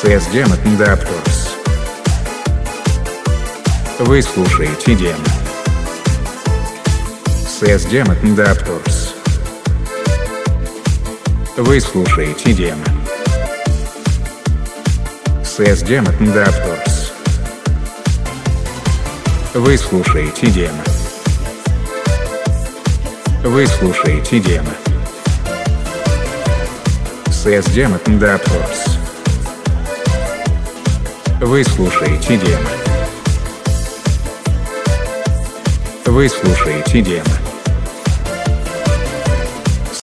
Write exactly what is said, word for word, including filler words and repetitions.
Сездемат Ндапторс. Вы слушаете Дем. Сездемат Ндапторс. Вы слушаете Дем. Сездемат Ндапторс. Вы слушаете Дем. Вы слушаете Дем. Сездемат Ндапторс. Вы слушаете Дем. Вы слушаете Дем.